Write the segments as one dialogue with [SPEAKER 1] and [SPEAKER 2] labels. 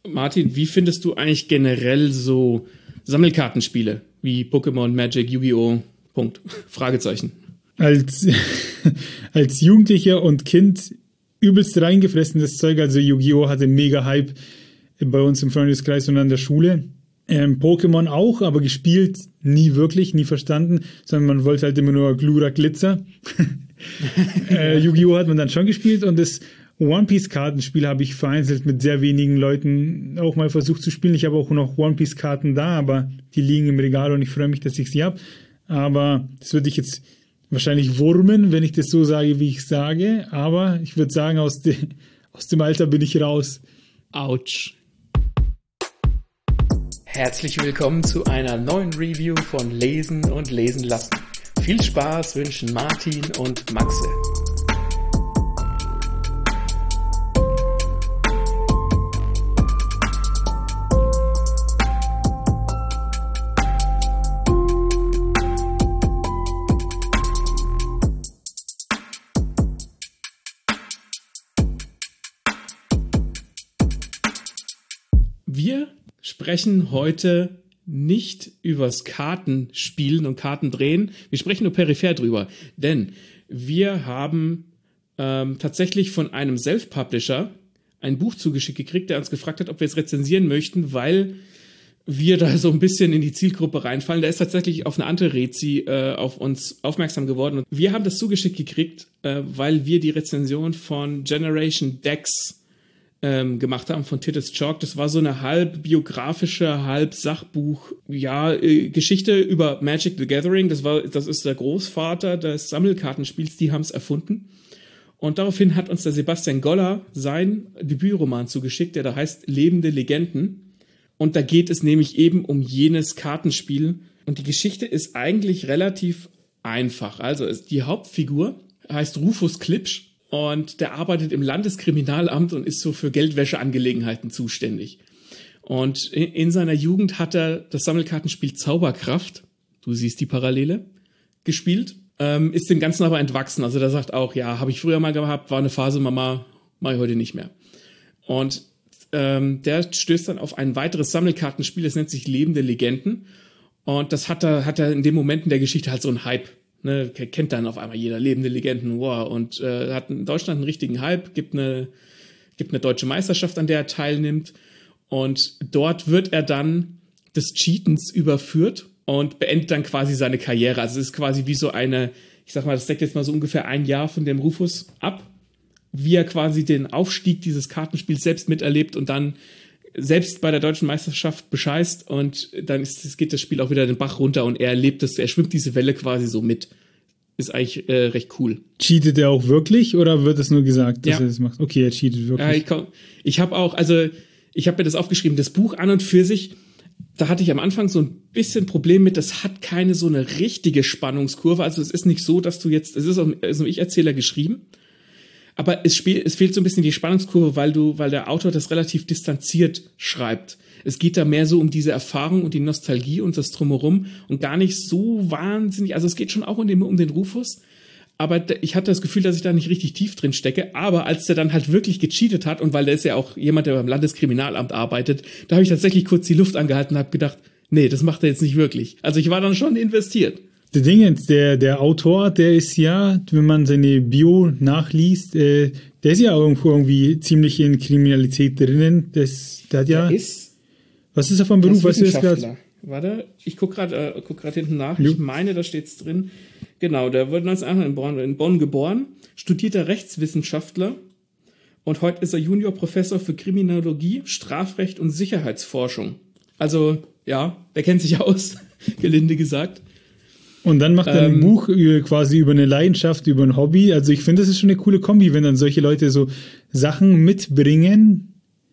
[SPEAKER 1] Martin, wie findest du eigentlich generell so Sammelkartenspiele wie Pokémon, Magic, Yu-Gi-Oh! Punkt. Fragezeichen.
[SPEAKER 2] Als Jugendlicher und Kind übelst reingefressenes Zeug. Also Yu-Gi-Oh! Hatte mega Hype bei uns im Freundeskreis und an der Schule. Pokémon auch, aber gespielt nie wirklich, nie verstanden, sondern man wollte halt immer nur Glura Glitzer. Yu-Gi-Oh! Hat man dann schon gespielt und das One-Piece-Kartenspiel habe ich vereinzelt mit sehr wenigen Leuten auch mal versucht zu spielen. Ich habe auch noch One-Piece-Karten da, aber die liegen im Regal und ich freue mich, dass ich sie habe. Aber das würde ich jetzt wahrscheinlich wurmen, wenn ich das so sage, wie ich sage. Aber ich würde sagen, aus dem Alter bin ich raus.
[SPEAKER 1] Autsch. Herzlich willkommen zu einer neuen Review von Lesen und Lesen lassen. Viel Spaß wünschen Martin und Maxe. Wir sprechen heute nicht übers Kartenspielen und Kartendrehen. Wir sprechen nur peripher drüber, denn wir haben tatsächlich von einem Self-Publisher ein Buch zugeschickt gekriegt, der uns gefragt hat, ob wir es rezensieren möchten, weil wir da so ein bisschen in die Zielgruppe reinfallen. Der ist tatsächlich auf eine andere Rezi auf uns aufmerksam geworden. Und wir haben das zugeschickt gekriegt, weil wir die Rezension von Generation Dex gemacht haben von Titus Chalk. Das war so eine halb biografische, halb Sachbuch, Geschichte über Magic the Gathering. Das ist der Großvater des Sammelkartenspiels, die haben es erfunden. Und daraufhin hat uns der Sebastian Goller sein Debütroman zugeschickt, der da heißt Lebende Legenden. Und da geht es nämlich eben um jenes Kartenspiel. Und die Geschichte ist eigentlich relativ einfach. Also die Hauptfigur heißt Rufus Klipsch. Und der arbeitet im Landeskriminalamt und ist so für Geldwäscheangelegenheiten zuständig. Und in seiner Jugend hat er das Sammelkartenspiel Zauberkraft, du siehst die Parallele, gespielt. Ist dem Ganzen aber entwachsen. Also der sagt auch, ja, habe ich früher mal gehabt, war eine Phase, Mama, mache ich heute nicht mehr. Und der stößt dann auf ein weiteres Sammelkartenspiel, das nennt sich Lebende Legenden. Und das hat er in dem Moment in der Geschichte halt so einen Hype. Ne, kennt dann auf einmal jeder Lebende Legenden, wow, und hat in Deutschland einen richtigen Hype, gibt eine deutsche Meisterschaft, an der er teilnimmt, und dort wird er dann des Cheatens überführt und beendet dann quasi seine Karriere. Also es ist quasi wie so eine, ich sag mal, das deckt jetzt mal so ungefähr ein Jahr von dem Rufus ab, wie er quasi den Aufstieg dieses Kartenspiels selbst miterlebt und dann selbst bei der deutschen Meisterschaft bescheißt, und dann geht das Spiel auch wieder den Bach runter und er erlebt es, er schwimmt diese Welle quasi so mit. Ist eigentlich recht cool.
[SPEAKER 2] Cheatet er auch wirklich oder wird es nur gesagt, dass er das macht? Okay, er cheatet wirklich.
[SPEAKER 1] Ja, ich habe mir das aufgeschrieben, das Buch an und für sich, da hatte ich am Anfang so ein bisschen Problem mit, das hat keine so eine richtige Spannungskurve, also es ist nicht so, dass du jetzt, es ist auch so ein Ich-Erzähler geschrieben, aber es fehlt so ein bisschen die Spannungskurve, weil der Autor das relativ distanziert schreibt. Es geht da mehr so um diese Erfahrung und die Nostalgie und das Drumherum und gar nicht so wahnsinnig, also es geht schon auch um den Rufus, aber ich hatte das Gefühl, dass ich da nicht richtig tief drin stecke, aber als der dann halt wirklich gecheatet hat, und weil der ist ja auch jemand, der beim Landeskriminalamt arbeitet, da habe ich tatsächlich kurz die Luft angehalten und habe gedacht, nee, das macht er jetzt nicht wirklich. Also ich war dann schon investiert.
[SPEAKER 2] Der Ding ist, der Autor, der ist ja, wenn man seine Bio nachliest, der ist ja irgendwo irgendwie ziemlich in Kriminalität drinnen. Der hat ja. Was ist er vom Beruf? Weißt du das gerade?
[SPEAKER 1] Warte, ich guck gerade hinten nach. Ich meine, da steht's drin. Genau, der wurde 1908 in Bonn geboren, studierter Rechtswissenschaftler, und heute ist er Juniorprofessor für Kriminologie, Strafrecht und Sicherheitsforschung. Also, ja, der kennt sich aus, gelinde gesagt.
[SPEAKER 2] Und dann macht er ein Buch quasi über eine Leidenschaft, über ein Hobby. Also ich finde, das ist schon eine coole Kombi, wenn dann solche Leute so Sachen mitbringen,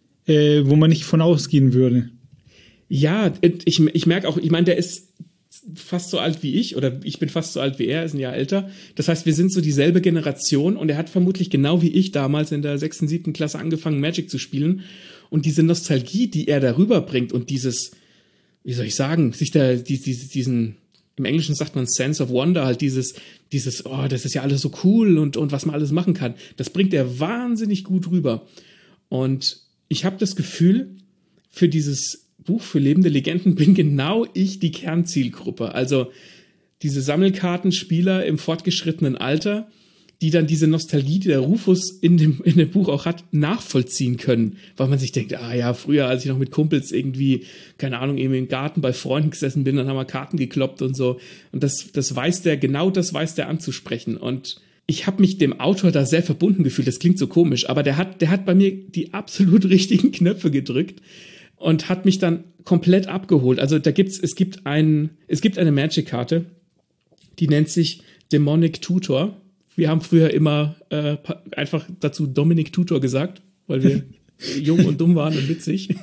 [SPEAKER 2] wo man nicht von ausgehen würde.
[SPEAKER 1] Ja, ich merke auch, ich meine, der ist fast so alt wie ich, oder ich bin fast so alt wie er, ist ein Jahr älter. Das heißt, wir sind so dieselbe Generation, und er hat vermutlich genau wie ich damals in der 6., 7. Klasse angefangen, Magic zu spielen. Und diese Nostalgie, die er darüber bringt, und dieses, wie soll ich sagen, sich da diesen, im Englischen sagt man Sense of Wonder, halt dieses, oh, das ist ja alles so cool und was man alles machen kann. Das bringt er wahnsinnig gut rüber. Und ich habe das Gefühl, für dieses Buch für lebende Legenden bin genau ich die Kernzielgruppe. Also diese Sammelkartenspieler im fortgeschrittenen Alter, die dann diese Nostalgie, die der Rufus in dem Buch auch hat, nachvollziehen können. Weil man sich denkt, früher, als ich noch mit Kumpels irgendwie, keine Ahnung, irgendwie im Garten bei Freunden gesessen bin, dann haben wir Karten gekloppt und so. Und das weiß der anzusprechen. Und ich habe mich dem Autor da sehr verbunden gefühlt. Das klingt so komisch, aber der hat bei mir die absolut richtigen Knöpfe gedrückt und hat mich dann komplett abgeholt. Also es gibt eine Magic-Karte, die nennt sich Demonic Tutor. Wir haben früher immer einfach dazu Dominic Tutor gesagt, weil wir jung und dumm waren und witzig.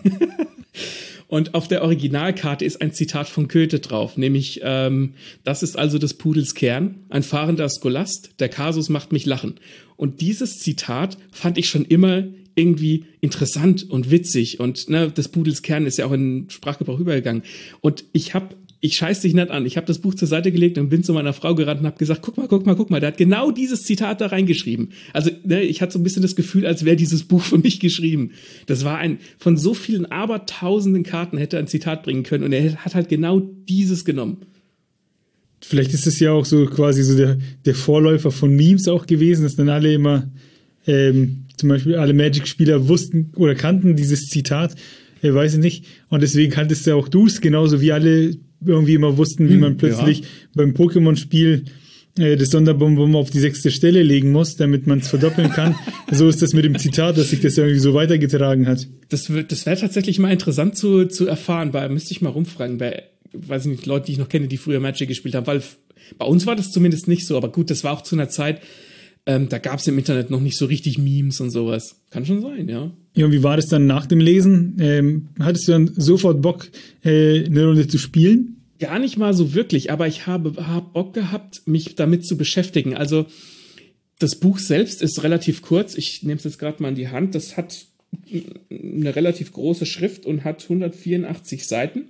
[SPEAKER 1] Und auf der Originalkarte ist ein Zitat von Goethe drauf, nämlich, das ist also des Pudels Kern, ein fahrender Scholast, der Kasus macht mich lachen. Und dieses Zitat fand ich schon immer irgendwie interessant und witzig. Und des Pudels Kern ist ja auch in den Sprachgebrauch übergegangen. Und ich scheiß dich nicht an. Ich habe das Buch zur Seite gelegt und bin zu meiner Frau gerannt und habe gesagt, guck mal, der hat genau dieses Zitat da reingeschrieben. Also ich hatte so ein bisschen das Gefühl, als wäre dieses Buch für mich geschrieben. Das war von so vielen abertausenden Karten hätte er ein Zitat bringen können und er hat halt genau dieses genommen.
[SPEAKER 2] Vielleicht ist es ja auch so quasi so der Vorläufer von Memes auch gewesen, dass dann alle immer, zum Beispiel alle Magic-Spieler wussten oder kannten dieses Zitat, weiß ich nicht. Und deswegen kanntest du auch du es, genauso wie alle irgendwie immer wussten, wie man plötzlich beim Pokémon-Spiel das Sonderbonbon auf die 6. Stelle legen muss, damit man es verdoppeln kann. So ist das mit dem Zitat, dass sich das irgendwie so weitergetragen hat.
[SPEAKER 1] Das wäre tatsächlich mal interessant zu erfahren, müsste ich mal rumfragen, bei, weiß ich nicht, Leute, die ich noch kenne, die früher Magic gespielt haben, weil bei uns war das zumindest nicht so, aber gut, das war auch zu einer Zeit, da gab es im Internet noch nicht so richtig Memes und sowas. Kann schon sein, ja.
[SPEAKER 2] Ja, und wie war das dann nach dem Lesen? Hattest du dann sofort Bock, eine Runde zu spielen?
[SPEAKER 1] Gar nicht mal so wirklich, aber ich habe Bock gehabt, mich damit zu beschäftigen. Also das Buch selbst ist relativ kurz. Ich nehme es jetzt gerade mal in die Hand. Das hat eine relativ große Schrift und hat 184 Seiten.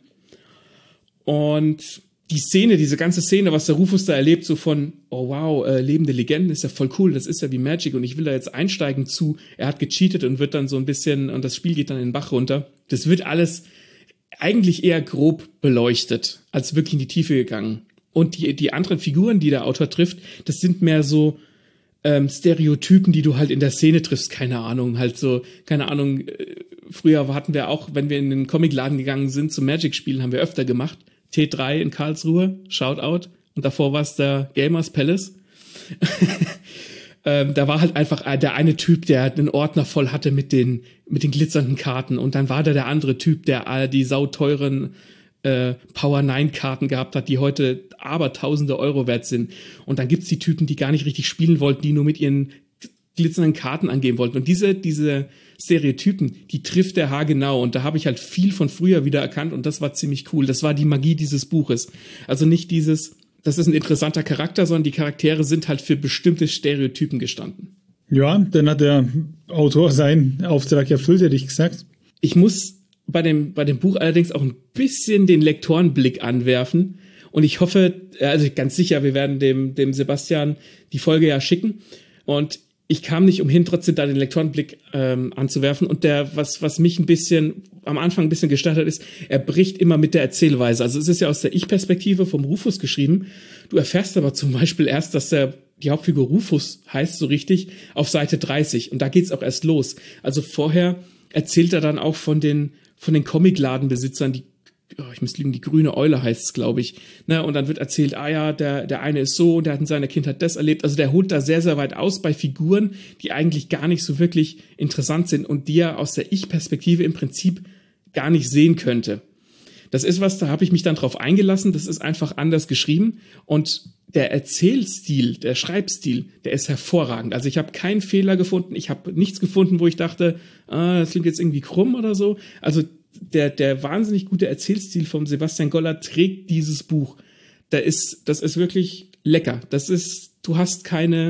[SPEAKER 1] Und diese ganze Szene, was der Rufus da erlebt, so von, oh wow, lebende Legenden ist ja voll cool, das ist ja wie Magic und ich will da jetzt einsteigen zu, er hat gecheatet und wird dann so ein bisschen, und das Spiel geht dann in den Bach runter. Das wird alles eigentlich eher grob beleuchtet, als wirklich in die Tiefe gegangen. Und die anderen Figuren, die der Autor trifft, das sind mehr so Stereotypen, die du halt in der Szene triffst, keine Ahnung, früher hatten wir auch, wenn wir in den Comicladen gegangen sind zum Magic-Spielen, haben wir öfter gemacht, T3 in Karlsruhe, Shoutout. Und davor war es der Gamers Palace. Da war halt einfach der eine Typ, der einen Ordner voll hatte mit den glitzernden Karten. Und dann war da der andere Typ, der die sauteuren Power 9 Karten gehabt hat, die heute aber tausende Euro wert sind. Und dann gibt's die Typen, die gar nicht richtig spielen wollten, die nur mit ihren glitzernden Karten angeben wollten. Und diese Stereotypen, die trifft der haargenau. Und da habe ich halt viel von früher wieder erkannt und das war ziemlich cool. Das war die Magie dieses Buches. Also nicht das ist ein interessanter Charakter, sondern die Charaktere sind halt für bestimmte Stereotypen gestanden.
[SPEAKER 2] Ja, dann hat der Autor seinen Auftrag erfüllt, hätte ich gesagt.
[SPEAKER 1] Ich muss bei dem Buch allerdings auch ein bisschen den Lektorenblick anwerfen. Und ich hoffe, also ganz sicher, wir werden dem Sebastian die Folge ja schicken. Und ich kam nicht umhin, trotzdem da den Lektorenblick anzuwerfen. Und was mich am Anfang ein bisschen gestört hat, ist, er bricht immer mit der Erzählweise. Also es ist ja aus der Ich-Perspektive vom Rufus geschrieben. Du erfährst aber zum Beispiel erst, dass die Hauptfigur Rufus heißt so richtig auf Seite 30. Und da geht's auch erst los. Also vorher erzählt er dann auch von den Comicladenbesitzern, ich muss lügen, die grüne Eule heißt es, glaube ich. Ne? Und dann wird erzählt, der eine ist so und der hat in seiner Kindheit das erlebt. Also der holt da sehr, sehr weit aus bei Figuren, die eigentlich gar nicht so wirklich interessant sind und die er aus der Ich-Perspektive im Prinzip gar nicht sehen könnte. Das ist da habe ich mich dann drauf eingelassen, das ist einfach anders geschrieben und der Erzählstil, der Schreibstil, der ist hervorragend. Also ich habe keinen Fehler gefunden, ich habe nichts gefunden, wo ich dachte, das klingt jetzt irgendwie krumm oder so. Also der wahnsinnig gute Erzählstil vom Sebastian Goller trägt dieses Buch. Das ist wirklich lecker. Du hast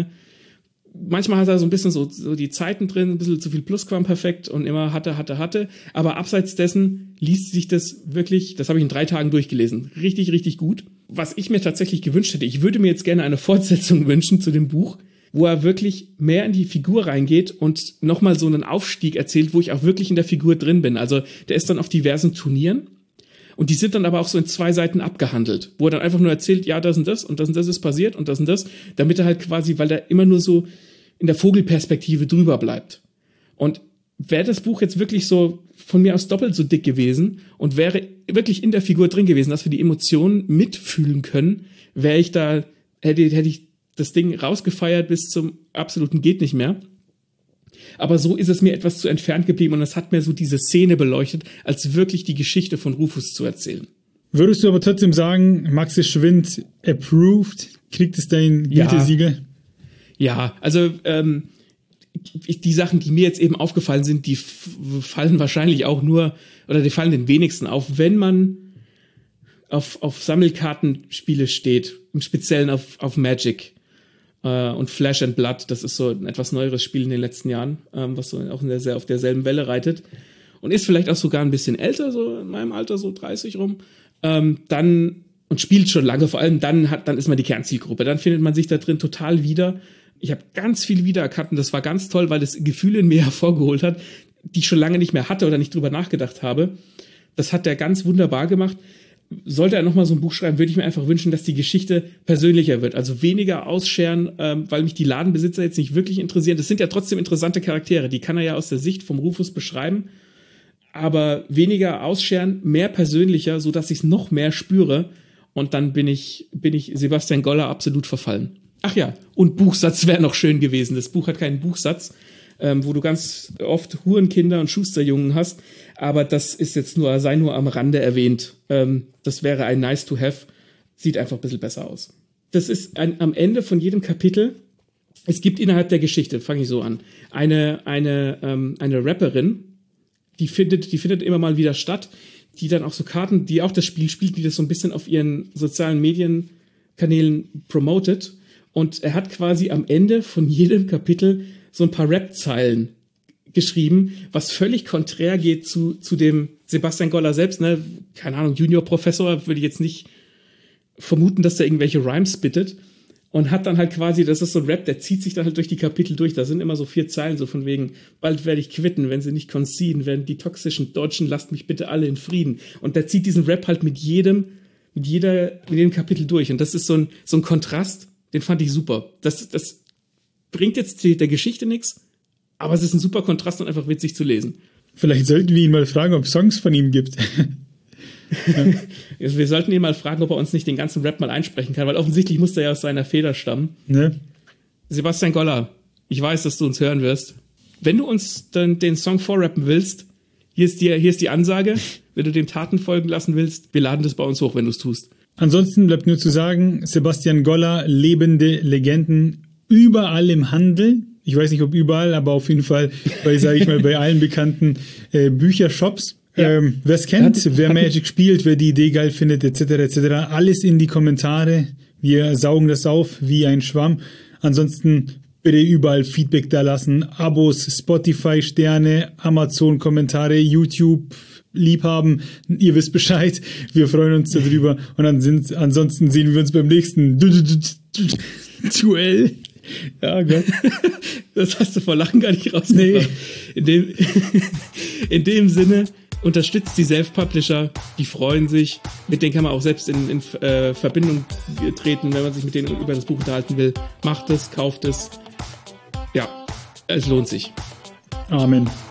[SPEAKER 1] manchmal hat er so ein bisschen so die Zeiten drin, ein bisschen zu viel Plusquamperfekt und immer hatte. Aber abseits dessen liest sich das wirklich, das habe ich in 3 Tagen durchgelesen, richtig, richtig gut. Was ich mir tatsächlich gewünscht hätte, ich würde mir jetzt gerne eine Fortsetzung wünschen zu dem Buch, wo er wirklich mehr in die Figur reingeht und nochmal so einen Aufstieg erzählt, wo ich auch wirklich in der Figur drin bin. Also der ist dann auf diversen Turnieren und die sind dann aber auch so in 2 Seiten abgehandelt, wo er dann einfach nur erzählt, ja, das und das und das und das ist passiert und das, damit er halt quasi, weil er immer nur so in der Vogelperspektive drüber bleibt. Und wäre das Buch jetzt wirklich so von mir aus doppelt so dick gewesen und wäre wirklich in der Figur drin gewesen, dass wir die Emotionen mitfühlen können, hätte ich das Ding rausgefeiert bis zum absoluten geht nicht mehr. Aber so ist es mir etwas zu entfernt geblieben und es hat mir so diese Szene beleuchtet, als wirklich die Geschichte von Rufus zu erzählen.
[SPEAKER 2] Würdest du aber trotzdem sagen, Max Schwind approved? Kriegt es dein Gütesiegel?
[SPEAKER 1] Ja, also die Sachen, die mir jetzt eben aufgefallen sind, die fallen wahrscheinlich auch nur, oder die fallen den wenigsten auf, wenn man auf Sammelkartenspiele steht, im Speziellen auf Magic und Flash and Blood. Das ist so ein etwas neueres Spiel in den letzten Jahren, was so auch auf derselben Welle reitet und ist vielleicht auch sogar ein bisschen älter, so in meinem Alter, so 30 rum, und spielt schon lange, vor allem dann ist man die Kernzielgruppe, dann findet man sich da drin total wieder. Ich habe ganz viel wiedererkannt und das war ganz toll, weil das Gefühle in mir hervorgeholt hat, die ich schon lange nicht mehr hatte oder nicht drüber nachgedacht habe. Das hat er ganz wunderbar gemacht. Sollte er nochmal so ein Buch schreiben, würde ich mir einfach wünschen, dass die Geschichte persönlicher wird. Also weniger ausscheren, weil mich die Ladenbesitzer jetzt nicht wirklich interessieren. Das sind ja trotzdem interessante Charaktere, die kann er ja aus der Sicht vom Rufus beschreiben. Aber weniger ausscheren, mehr persönlicher, sodass ich es noch mehr spüre. Und dann bin ich Sebastian Goller absolut verfallen. Ach ja, und Buchsatz wäre noch schön gewesen. Das Buch hat keinen Buchsatz, wo du ganz oft Hurenkinder und Schusterjungen hast. Aber das ist jetzt sei nur am Rande erwähnt. Das wäre ein nice to have. Sieht einfach ein bisschen besser aus. Das ist am Ende von jedem Kapitel. Es gibt innerhalb der Geschichte, fange ich so an, eine Rapperin, die findet immer mal wieder statt, die dann auch so Karten, die auch das Spiel spielt, die das so ein bisschen auf ihren sozialen Medienkanälen promotet. Und er hat quasi am Ende von jedem Kapitel so ein paar Rap-Zeilen geschrieben, was völlig konträr geht zu dem Sebastian Goller selbst, ne? Keine Ahnung, Junior-Professor, würde ich jetzt nicht vermuten, dass er irgendwelche Rhymes spittet. Und hat dann halt quasi, das ist so ein Rap, der zieht sich dann halt durch die Kapitel durch. Da sind immer so 4 Zeilen, so von wegen, bald werde ich quitten, wenn sie nicht conceden, wenn die toxischen Deutschen, lasst mich bitte alle in Frieden. Und der zieht diesen Rap halt mit jedem Kapitel durch. Und das ist so ein Kontrast, den fand ich super. Das bringt jetzt der Geschichte nichts, aber es ist ein super Kontrast und einfach witzig zu lesen.
[SPEAKER 2] Vielleicht sollten wir ihn mal fragen, ob es Songs von ihm gibt.
[SPEAKER 1] Wir sollten ihn mal fragen, ob er uns nicht den ganzen Rap mal einsprechen kann, weil offensichtlich muss er ja aus seiner Feder stammen.
[SPEAKER 2] Ne?
[SPEAKER 1] Sebastian Goller, ich weiß, dass du uns hören wirst. Wenn du uns dann den Song vorrappen willst, hier ist die Ansage. Wenn du dem Taten folgen lassen willst, wir laden das bei uns hoch, wenn du es tust.
[SPEAKER 2] Ansonsten bleibt nur zu sagen, Sebastian Goller, lebende Legenden, überall im Handel. Ich weiß nicht, ob überall, aber auf jeden Fall bei allen bekannten Büchershops. Ja. Wer es kennt, wer Magic spielt, wer die Idee geil findet, etc., alles in die Kommentare. Wir saugen das auf wie ein Schwamm. Ansonsten bitte überall Feedback da lassen. Abos, Spotify-Sterne, Amazon-Kommentare, YouTube, Liebhaben. Ihr wisst Bescheid. Wir freuen uns darüber. Und ansonsten sehen wir uns beim nächsten Duell. Ja, Gott.
[SPEAKER 1] Das hast du vor Lachen gar nicht rausgebracht. Nee. In dem Sinne, unterstützt die Self-Publisher, die freuen sich. Mit denen kann man auch selbst in Verbindung treten, wenn man sich mit denen über das Buch unterhalten will. Macht es, kauft es. Ja, es lohnt sich.
[SPEAKER 2] Amen.